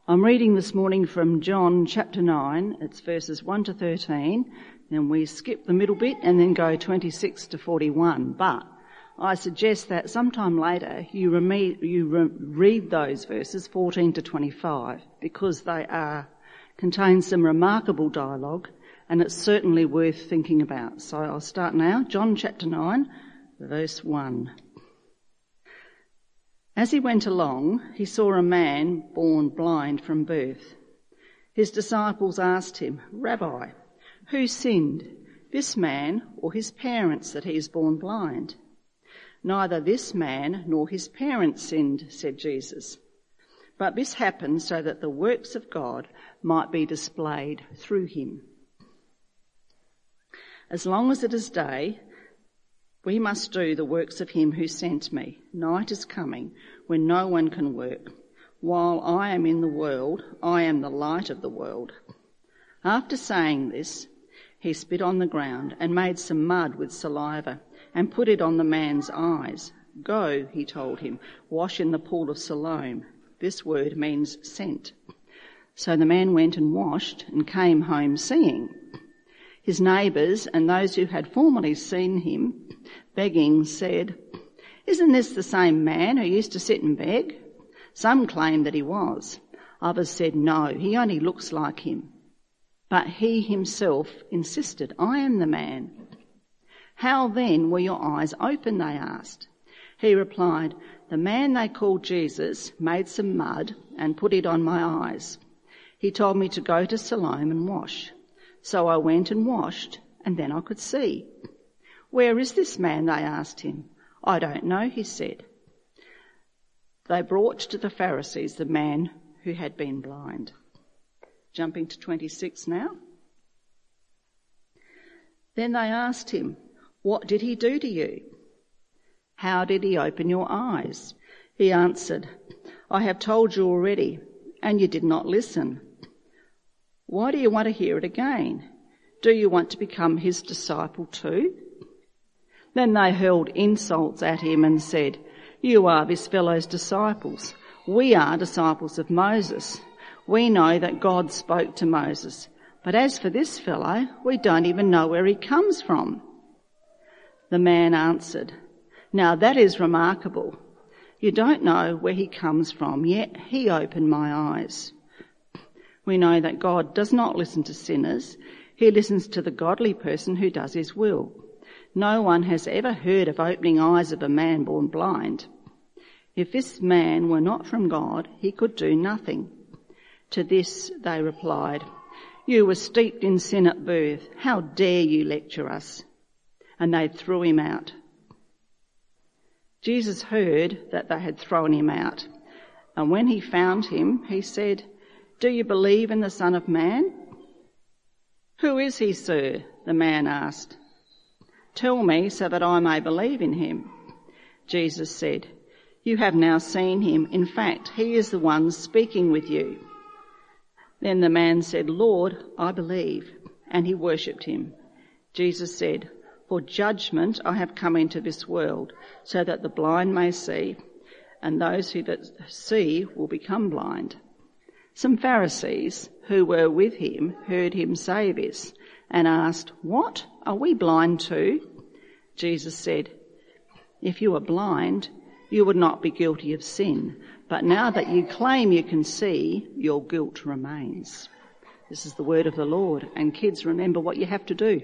I'm reading this morning from John chapter 9. It's verses 1 to 13. Then we skip the middle bit and then go 26 to 41. But I suggest that sometime later you read those verses 14 to 25 because they contain some remarkable dialogue and it's certainly worth thinking about. So I'll start now. John chapter 9, verse 1. As he went along, he saw a man born blind from birth. His disciples asked him, "Rabbi, who sinned, this man or his parents, that he is born blind?" "Neither this man nor his parents sinned," said Jesus. "But this happened so that the works of God might be displayed through him. As long as it is day, we must do the works of him who sent me. Night is coming when no one can work. While I am in the world, I am the light of the world." After saying this, he spit on the ground and made some mud with saliva and put it on the man's eyes. "Go," he told him, "wash in the pool of Siloam." This word means sent. So the man went and washed and came home seeing. His neighbours and those who had formerly seen him begging said, "Isn't this the same man who used to sit and beg?" Some claimed that he was. Others said, "No, he only looks like him." But he himself insisted, "I am the man." "How then were your eyes open?" they asked. He replied, "The man they called Jesus made some mud and put it on my eyes. He told me to go to Siloam and wash. So I went and washed, and then I could see." "Where is this man?" they asked him. "I don't know," he said. They brought to the Pharisees the man who had been blind. Jumping to 26 now. Then they asked him, "What did he do to you? How did he open your eyes?" He answered, "I have told you already, and you did not listen. Why do you want to hear it again? Do you want to become his disciple too?" Then they hurled insults at him and said, "You are this fellow's disciples. We are disciples of Moses. We know that God spoke to Moses. But as for this fellow, we don't even know where he comes from." The man answered, "Now that is remarkable. You don't know where he comes from, yet he opened my eyes. We know that God does not listen to sinners. He listens to the godly person who does his will. No one has ever heard of opening eyes of a man born blind. If this man were not from God, he could do nothing." To this they replied, "You were steeped in sin at birth. How dare you lecture us?" And they threw him out. Jesus heard that they had thrown him out, and when he found him, he said, "Do you believe in the Son of Man?" "Who is he, sir?" the man asked. "Tell me so that I may believe in him." Jesus said, "You have now seen him. In fact, he is the one speaking with you." Then the man said, "Lord, I believe," and he worshipped him. Jesus said, "For judgment I have come into this world, so that the blind may see, and those who see will become blind." Some Pharisees who were with him heard him say this and asked, "What? Are we blind too?" Jesus said, "If you were blind, you would not be guilty of sin. But now that you claim you can see, your guilt remains." This is the word of the Lord. And kids, remember what you have to do.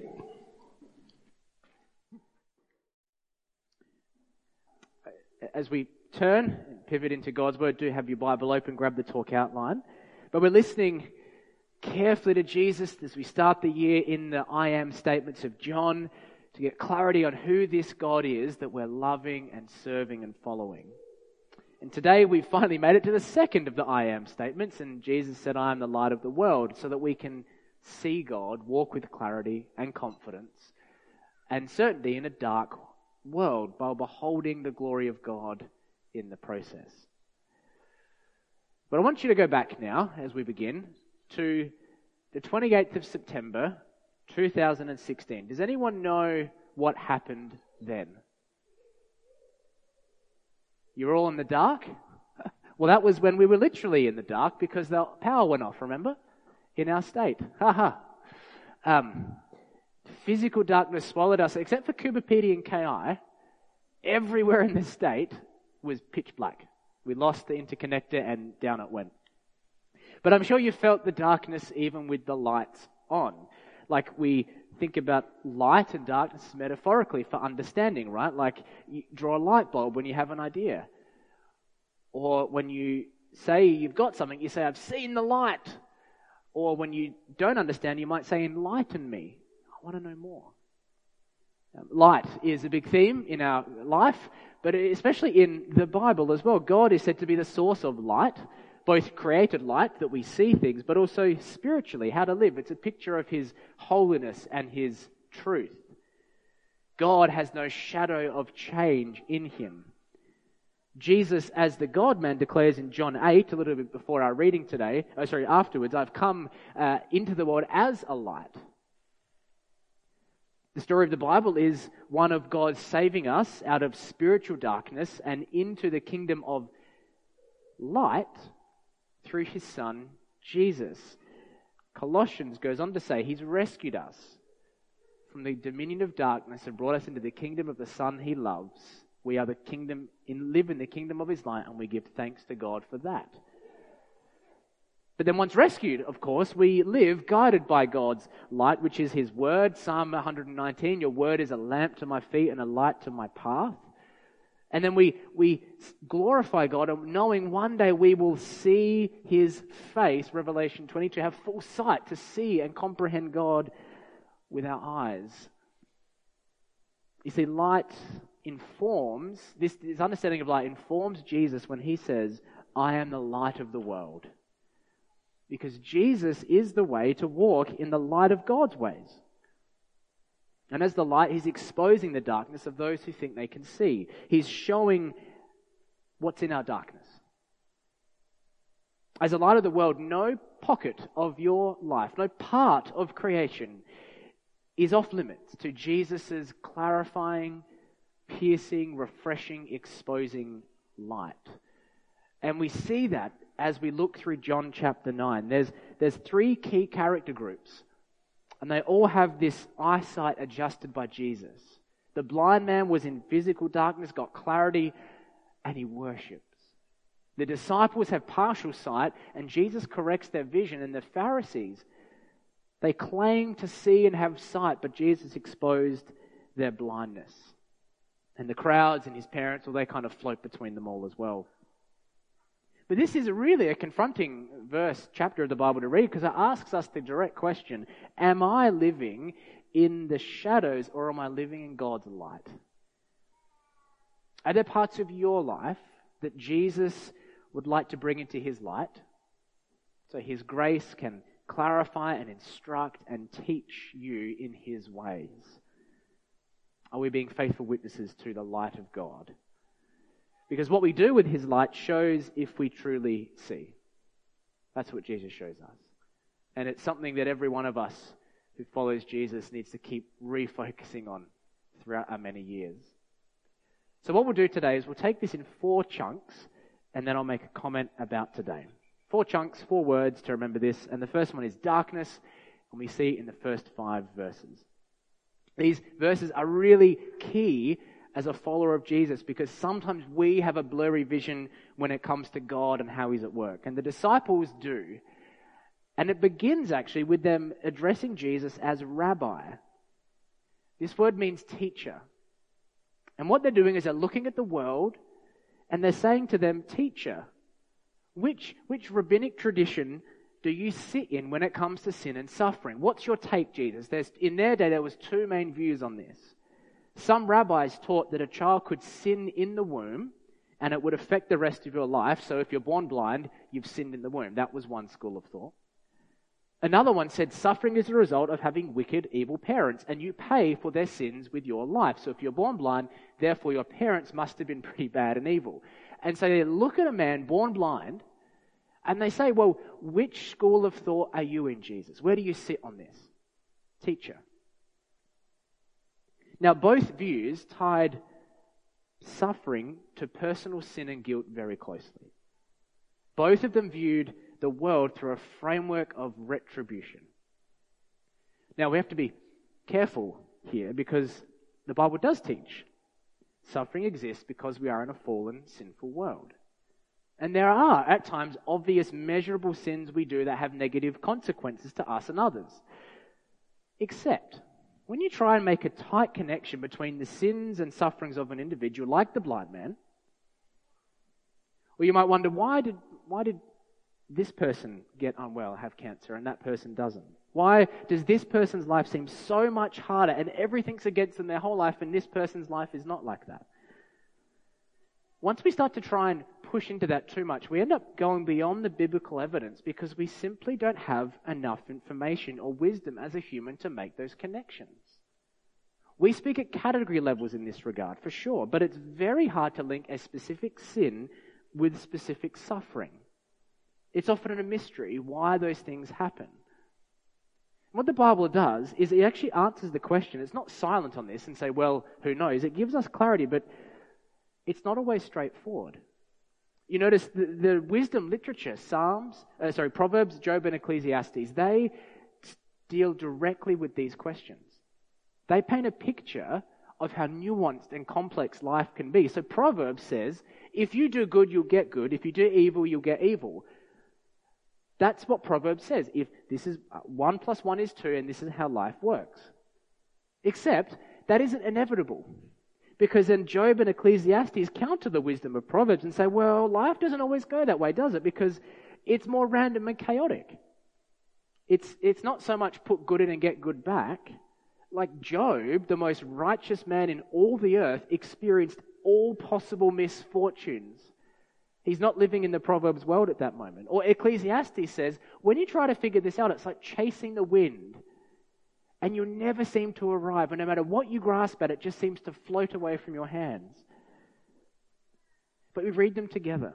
As we turn and pivot into God's word, do have your Bible open, grab the talk outline. But we're listening carefully to Jesus as we start the year in the I am statements of John to get clarity on who this God is that we're loving and serving and following. And today we finally made it to the second of the I am statements, and Jesus said, "I am the light of the world," so that we can see God, walk with clarity and confidence and certainty in a dark world while beholding the glory of God in the process. But I want you to go back now, as we begin, to the 28th of September 2016. Does anyone know what happened then? You're all in the dark? Well, that was when we were literally in the dark because the power went off, remember? In our state. Physical darkness swallowed us, except for Coober Pedy and KI. Everywhere in the state was pitch black. We lost the interconnector and down it went. But I'm sure you felt the darkness even with the lights on. Like we think about light and darkness metaphorically for understanding, right? Like you draw a light bulb when you have an idea. Or when you say you've got something, you say, I've seen the light. Or when you don't understand, you might say, enlighten me. I want to know more. Light is a big theme in our life, but especially in the Bible as well. God is said to be the source of light, both created light that we see things, but also spiritually, how to live. It's a picture of His holiness and His truth. God has no shadow of change in Him. Jesus, as the God-man, declares in John 8, a little bit before our reading today, afterwards, I've come into the world as a light. The story of the Bible is one of God saving us out of spiritual darkness and into the kingdom of light through His Son, Jesus. Colossians goes on to say He's rescued us from the dominion of darkness and brought us into the kingdom of the Son He loves. We are live in the kingdom of His light, and we give thanks to God for that. But then once rescued, of course, we live guided by God's light, which is His word. Psalm 119, your word is a lamp to my feet and a light to my path. And then we glorify God, knowing one day we will see His face, Revelation 22, have full sight to see and comprehend God with our eyes. You see, light informs, this understanding of light informs Jesus when He says, I am the light of the world. Because Jesus is the way to walk in the light of God's ways. And as the light, He's exposing the darkness of those who think they can see. He's showing what's in our darkness. As the light of the world, no pocket of your life, no part of creation is off limits to Jesus' clarifying, piercing, refreshing, exposing light. And we see that as we look through John chapter 9. There's three key character groups, and they all have this eyesight adjusted by Jesus. The blind man was in physical darkness, got clarity, and he worships. The disciples have partial sight, and Jesus corrects their vision. And the Pharisees, they claim to see and have sight, but Jesus exposed their blindness. And the crowds and His parents, well, they kind of float between them all as well. But this is really a confronting chapter of the Bible to read, because it asks us the direct question, am I living in the shadows or am I living in God's light? Are there parts of your life that Jesus would like to bring into His light, so His grace can clarify and instruct and teach you in His ways? Are we being faithful witnesses to the light of God? Because what we do with His light shows if we truly see. That's what Jesus shows us. And it's something that every one of us who follows Jesus needs to keep refocusing on throughout our many years. So what we'll do today is we'll take this in 4 chunks, and then I'll make a comment about today. 4 chunks, 4 words to remember this. And the first one is darkness, and we see in the first 5 verses. These verses are really key as a follower of Jesus, because sometimes we have a blurry vision when it comes to God and how He's at work. And the disciples do. And it begins actually with them addressing Jesus as rabbi. This word means teacher. And what they're doing is they're looking at the world and they're saying to them, teacher, which rabbinic tradition do you sit in when it comes to sin and suffering? What's your take, Jesus? In their day, there was 2 main views on this. Some rabbis taught that a child could sin in the womb and it would affect the rest of your life. So if you're born blind, you've sinned in the womb. That was one school of thought. Another one said suffering is a result of having wicked, evil parents, and you pay for their sins with your life. So if you're born blind, therefore your parents must have been pretty bad and evil. And so they look at a man born blind and they say, well, which school of thought are you in, Jesus? Where do you sit on this? Teacher. Now, both views tied suffering to personal sin and guilt very closely. Both of them viewed the world through a framework of retribution. Now, we have to be careful here because the Bible does teach suffering exists because we are in a fallen, sinful world. And there are, at times, obvious, measurable sins we do that have negative consequences to us and others. Except, when you try and make a tight connection between the sins and sufferings of an individual, like the blind man, or you might wonder, why did this person get unwell, have cancer, and that person doesn't? Why does this person's life seem so much harder and everything's against them their whole life, and this person's life is not like that? Once we start to try and push into that too much, we end up going beyond the biblical evidence because we simply don't have enough information or wisdom as a human to make those connections. We speak at category levels in this regard, for sure, but it's very hard to link a specific sin with specific suffering. It's often a mystery why those things happen. What the Bible does is it actually answers the question. It's not silent on this and say, well, who knows? It gives us clarity, but it's not always straightforward. You notice the wisdom literature, Proverbs, Job, and Ecclesiastes, they deal directly with these questions. They paint a picture of how nuanced and complex life can be. So Proverbs says, if you do good, you'll get good. If you do evil, you'll get evil. That's what Proverbs says. If this is 1 + 1 is 2, and this is how life works. Except that isn't inevitable. Because then Job and Ecclesiastes counter the wisdom of Proverbs and say, well, life doesn't always go that way, does it? Because it's more random and chaotic. It's not so much put good in and get good back. Like Job, the most righteous man in all the earth, experienced all possible misfortunes. He's not living in the Proverbs world at that moment. Or Ecclesiastes says, when you try to figure this out, it's like chasing the wind. And you never seem to arrive. And no matter what you grasp at, it just seems to float away from your hands. But we read them together.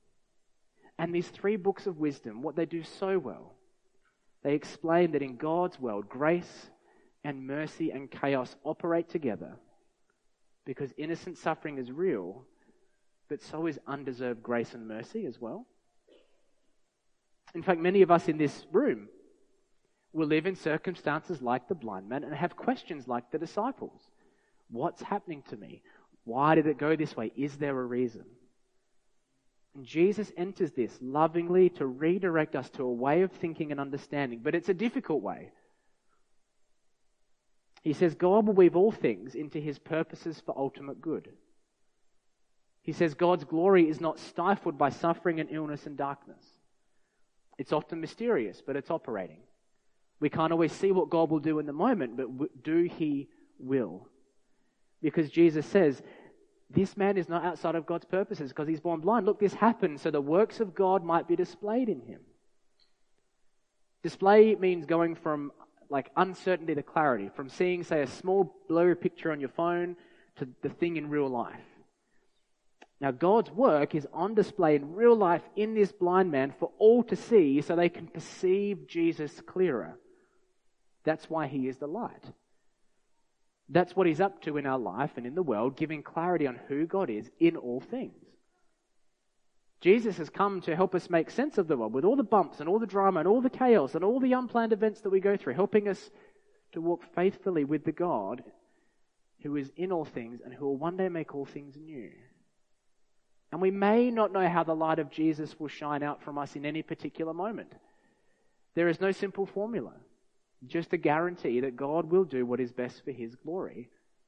And these 3 books of wisdom, what they do so well, they explain that in God's world, grace and mercy and chaos operate together because innocent suffering is real, but so is undeserved grace and mercy as well. In fact, many of us in this room will live in circumstances like the blind man and have questions like the disciples. What's happening to me? Why did it go this way? Is there a reason? And Jesus enters this lovingly to redirect us to a way of thinking and understanding, but it's a difficult way. He says God will weave all things into his purposes for ultimate good. He says God's glory is not stifled by suffering and illness and darkness. It's often mysterious, but it's operating. We can't always see what God will do in the moment, but he will. Because Jesus says, this man is not outside of God's purposes because he's born blind. Look, this happened so the works of God might be displayed in him. Display means going from like uncertainty to clarity, from seeing, say, a small blurry picture on your phone to the thing in real life. Now, God's work is on display in real life in this blind man for all to see so they can perceive Jesus clearer. That's why he is the light. That's what he's up to in our life and in the world, giving clarity on who God is in all things. Jesus has come to help us make sense of the world with all the bumps and all the drama and all the chaos and all the unplanned events that we go through, helping us to walk faithfully with the God who is in all things and who will one day make all things new. And we may not know how the light of Jesus will shine out from us in any particular moment. There is no simple formula, just a guarantee that God will do what is best for his glory.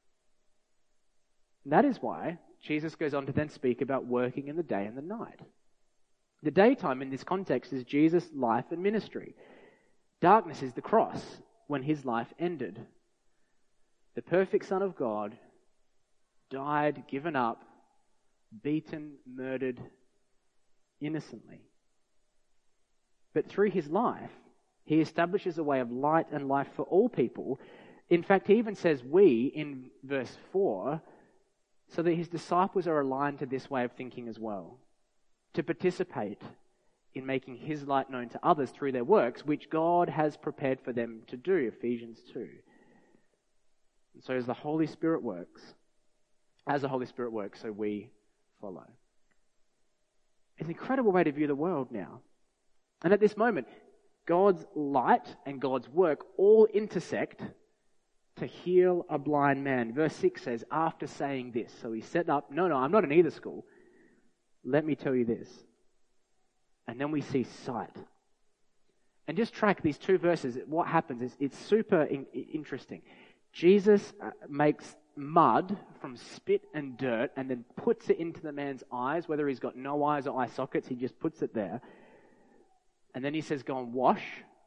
And that is why Jesus goes on to then speak about working in the day and the night. The daytime in this context is Jesus' life and ministry. Darkness is the cross when his life ended. The perfect Son of God died, given up, beaten, murdered innocently. But through his life, he establishes a way of light and life for all people. In fact, he even says we in verse 4, so that his disciples are aligned to this way of thinking as well, to participate in making his light known to others through their works, which God has prepared for them to do, Ephesians 2. And so as the Holy Spirit works, so we follow. It's an incredible way to view the world now. And at this moment, God's light and God's work all intersect to heal a blind man. Verse 6 says, after saying this, so he set up, no, I'm not in either school. Let me tell you this. And then we see sight. And just track these two verses. What happens is it's super interesting. Jesus makes mud from spit and dirt and then puts it into the man's eyes, whether he's got no eyes or eye sockets, he just puts it there. And then he says, go and wash.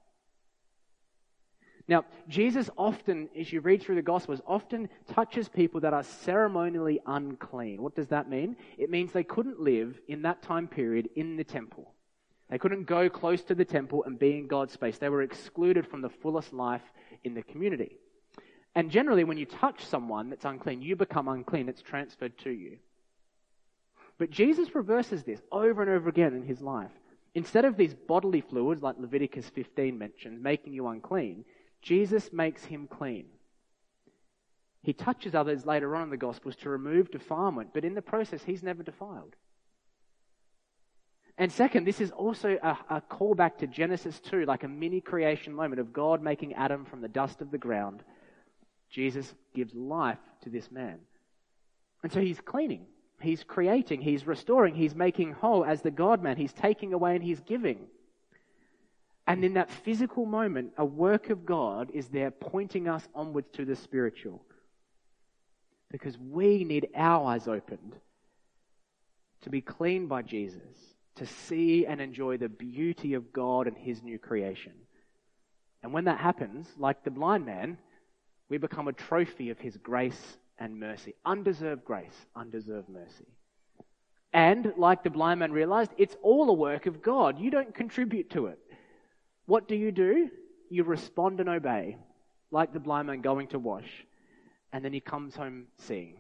Now, Jesus often, as you read through the Gospels, often touches people that are ceremonially unclean. What does that mean? It means they couldn't live in that time period in the temple. They couldn't go close to the temple and be in God's space. They were excluded from the fullest life in the community. And generally, when you touch someone that's unclean, you become unclean. It's transferred to you. But Jesus reverses this over and over again in his life. Instead of these bodily fluids, like Leviticus 15 mentions, making you unclean, Jesus makes him clean. He touches others later on in the Gospels to remove defilement, but in the process, he's never defiled. And second, this is also a callback to Genesis 2, like a mini creation moment of God making Adam from the dust of the ground. Jesus gives life to this man. And so he's cleaning, he's creating, he's restoring, he's making whole as the God-man. He's taking away and he's giving. And in that physical moment, a work of God is there pointing us onwards to the spiritual. Because we need our eyes opened to be cleaned by Jesus, to see and enjoy the beauty of God and his new creation. And when that happens, like the blind man, we become a trophy of his grace and mercy. Undeserved grace, undeserved mercy. And like the blind man realized, it's all a work of God. You don't contribute to it. What do? You respond and obey, like the blind man going to wash, and then he comes home seeing.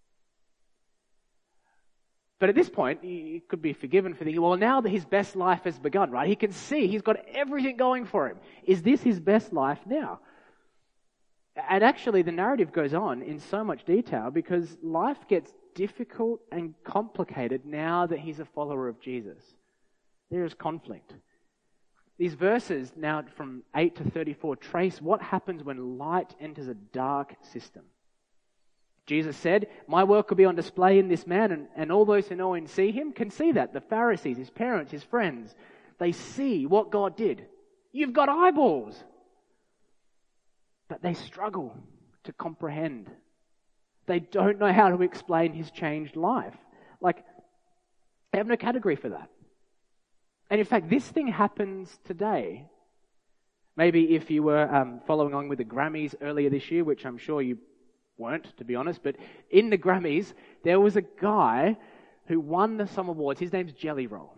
But at this point, he could be forgiven for thinking, well, now that his best life has begun, right? He can see, he's got everything going for him. Is this his best life now? And actually, the narrative goes on in so much detail because life gets difficult and complicated now that he's a follower of Jesus. There is conflict. These verses, now from 8 to 34, trace what happens when light enters a dark system. Jesus said, my work will be on display in this man, and all those who know and see him can see that. The Pharisees, his parents, his friends, they see what God did. You've got eyeballs. But they struggle to comprehend. They don't know how to explain his changed life. Like, they have no category for that. And in fact, this thing happens today. Maybe if you were following along with the Grammys earlier this year, which I'm sure you weren't, to be honest, but in the Grammys, there was a guy who won some awards. His name's Jelly Roll.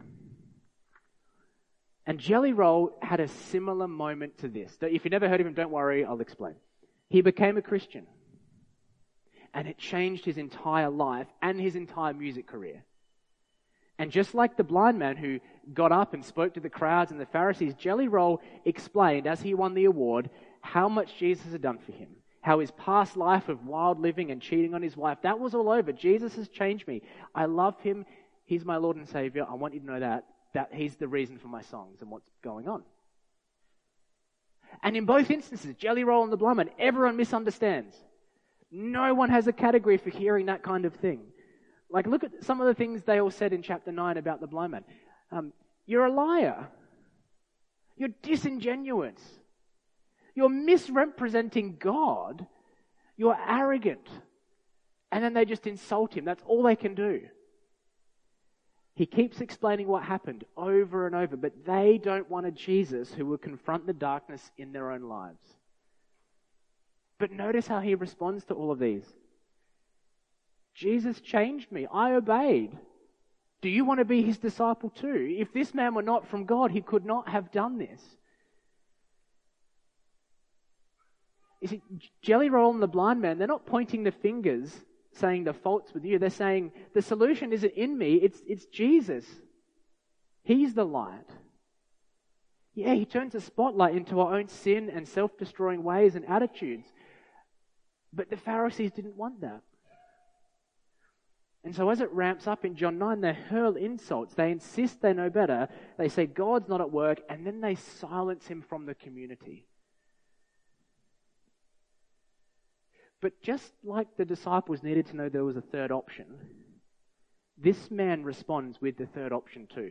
And Jelly Roll had a similar moment to this. If you've never heard of him, don't worry, I'll explain. He became a Christian. And it changed his entire life and his entire music career. And just like the blind man who got up and spoke to the crowds and the Pharisees, Jelly Roll explained, as he won the award, how much Jesus had done for him. How his past life of wild living and cheating on his wife, that was all over. Jesus has changed me. I love him. He's my Lord and Savior. I want you to know that he's the reason for my songs and what's going on. And in both instances, Jelly Roll and the blind man, everyone misunderstands. No one has a category for hearing that kind of thing. Like, look at some of the things they all said in chapter 9 about the blind man. You're a liar. You're disingenuous. You're misrepresenting God. You're arrogant. And then they just insult him. That's all they can do. He keeps explaining what happened over and over, but they don't want a Jesus who will confront the darkness in their own lives. But notice how he responds to all of these. Jesus changed me. I obeyed. Do you want to be his disciple too? If this man were not from God, he could not have done this. You see, Jelly Roll and the blind man, they're not pointing the fingers saying the fault's with you. They're saying the solution isn't in me, it's Jesus. He's the light. Yeah, he turns the spotlight into our own sin and self-destroying ways and attitudes. But the Pharisees didn't want that. And so as it ramps up in John 9, they hurl insults. They insist they know better. They say God's not at work, and then they silence him from the community. But just like the disciples needed to know there was a third option, this man responds with the third option too.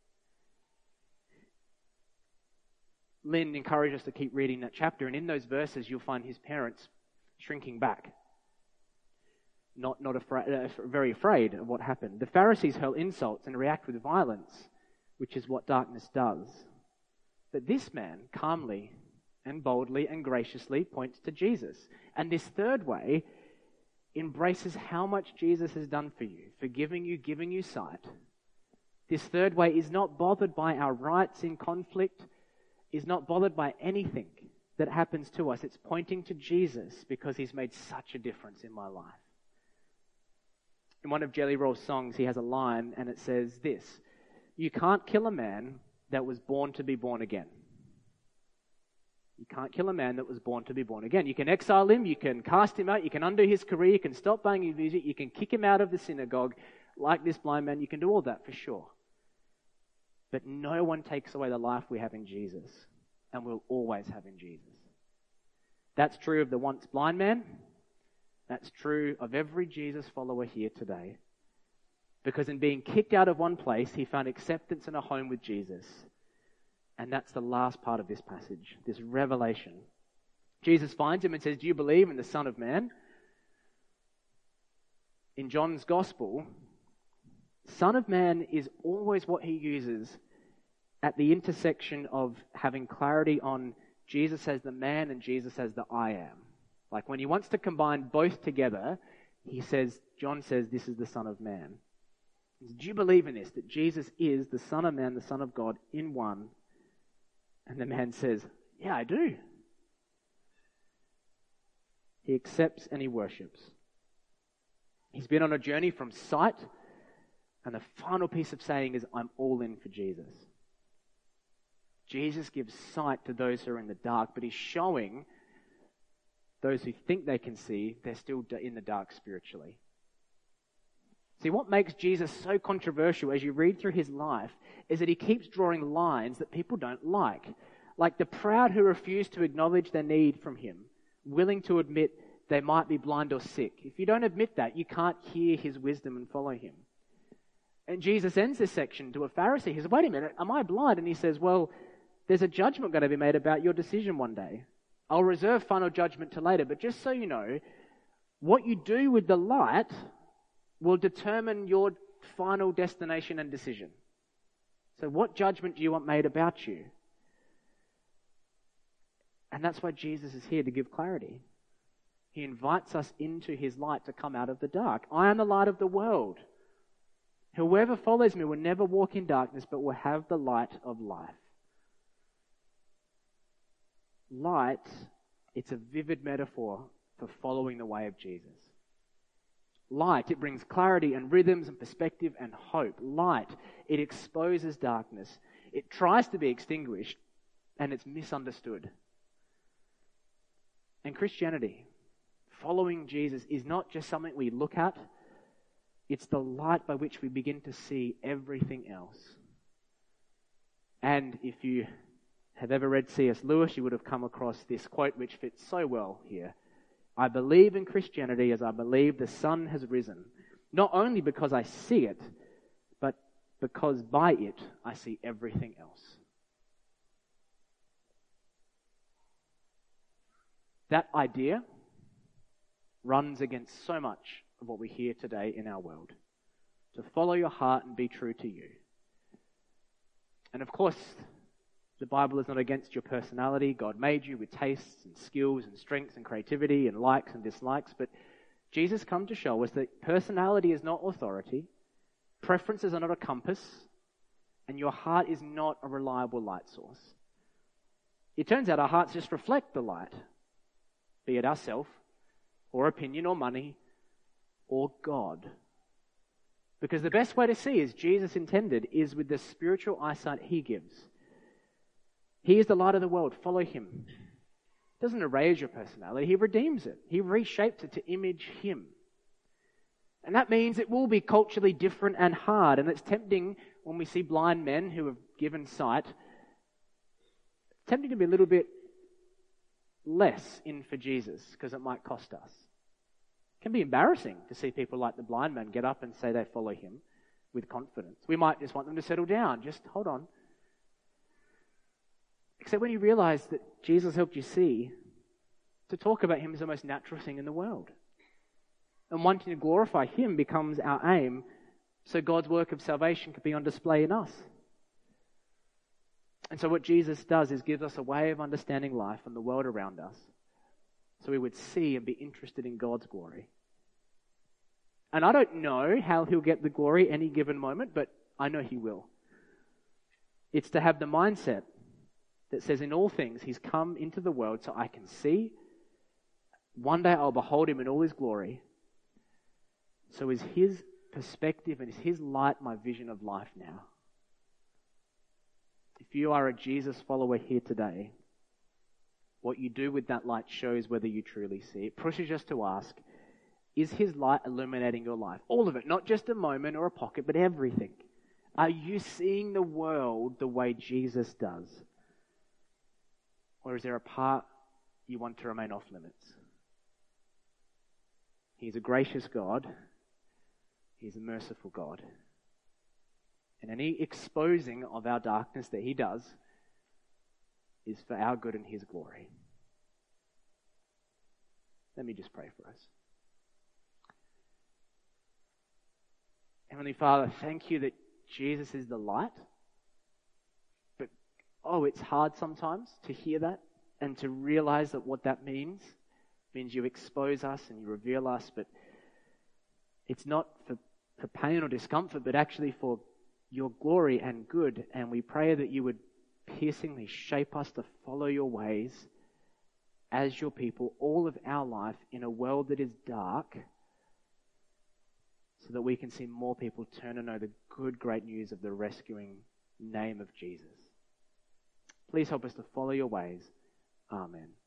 Lynn encouraged us to keep reading that chapter, and in those verses you'll find his parents shrinking back. Not afraid, very afraid of what happened. The Pharisees hurl insults and react with violence, which is what darkness does. But this man calmly and boldly and graciously points to Jesus. And this third way embraces how much Jesus has done for you, forgiving you, giving you sight. This third way is not bothered by our rights in conflict, is not bothered by anything that happens to us. It's pointing to Jesus because he's made such a difference in my life. In one of Jelly Roll's songs, he has a line, and it says this: "You can't kill a man that was born to be born again." You can't kill a man that was born to be born again. You can exile him, you can cast him out, you can undo his career, you can stop playing his music, you can kick him out of the synagogue like this blind man. You can do all that for sure. But no one takes away the life we have in Jesus, and we'll always have in Jesus. That's true of the once blind man. That's true of every Jesus follower here today. Because in being kicked out of one place, he found acceptance and a home with Jesus. And that's the last part of this passage, this revelation. Jesus finds him and says, "Do you believe in the Son of Man?" In John's Gospel, Son of Man is always what he uses at the intersection of having clarity on Jesus as the man and Jesus as the I am. Like when he wants to combine both together, John says, this is the Son of Man. Do you believe in this, that Jesus is the Son of Man, the Son of God in one? And the man says, yeah, I do. He accepts and he worships. He's been on a journey from sight, and the final piece of saying is, I'm all in for Jesus. Jesus gives sight to those who are in the dark, but he's showing those who think they can see, they're still in the dark spiritually. See, what makes Jesus so controversial as you read through his life is that he keeps drawing lines that people don't like the proud who refuse to acknowledge their need from him, willing to admit they might be blind or sick. If you don't admit that, you can't hear his wisdom and follow him. And Jesus ends this section to a Pharisee. He says, wait a minute, am I blind? And he says, well, there's a judgment going to be made about your decision one day. I'll reserve final judgment to later, but just so you know, what you do with the light will determine your final destination and decision. So what judgment do you want made about you? And that's why Jesus is here, to give clarity. He invites us into his light to come out of the dark. I am the light of the world. Whoever follows me will never walk in darkness, but will have the light of life. Light, it's a vivid metaphor for following the way of Jesus. Light, it brings clarity and rhythms and perspective and hope. Light, it exposes darkness. It tries to be extinguished, and it's misunderstood. And Christianity, following Jesus, is not just something we look at. It's the light by which we begin to see everything else. And if you have ever read C.S. Lewis, you would have come across this quote which fits so well here. I believe in Christianity as I believe the sun has risen, not only because I see it, but because by it I see everything else. That idea runs against so much of what we hear today in our world. To follow your heart and be true to you. And of course, the Bible is not against your personality. God made you with tastes and skills and strengths and creativity and likes and dislikes. But Jesus comes to show us that personality is not authority, preferences are not a compass, and your heart is not a reliable light source. It turns out our hearts just reflect the light, be it ourself, or opinion, or money, or God. Because the best way to see, as Jesus intended, is with the spiritual eyesight he gives. He is the light of the world. Follow him. He doesn't erase your personality. He redeems it. He reshapes it to image him. And that means it will be culturally different and hard. And it's tempting when we see blind men who have given sight, tempting to be a little bit less in for Jesus because it might cost us. It can be embarrassing to see people like the blind man get up and say they follow him with confidence. We might just want them to settle down. Just hold on. Except when you realize that Jesus helped you see, to talk about him is the most natural thing in the world. And wanting to glorify him becomes our aim, so God's work of salvation can be on display in us. And so what Jesus does is gives us a way of understanding life and the world around us, so we would see and be interested in God's glory. And I don't know how he'll get the glory any given moment, but I know he will. It's to have the mindset that says in all things he's come into the world so I can see. One day I'll behold him in all his glory. So is his perspective and is his light my vision of life now? If you are a Jesus follower here today, what you do with that light shows whether you truly see. It pushes us to ask, is his light illuminating your life? All of it, not just a moment or a pocket, but everything. Are you seeing the world the way Jesus does? Or is there a part you want to remain off limits? He's a gracious God. He's a merciful God. And any exposing of our darkness that he does is for our good and his glory. Let me just pray for us. Heavenly Father, thank you that Jesus is the light. But, it's hard sometimes to hear that and to realize that what that means you expose us and you reveal us, but it's not for pain or discomfort, but actually for your glory and good. And we pray that you would piercingly shape us to follow your ways as your people all of our life in a world that is dark, so that we can see more people turn and know the good, great news of the rescuing name of Jesus. Please help us to follow your ways. Amen.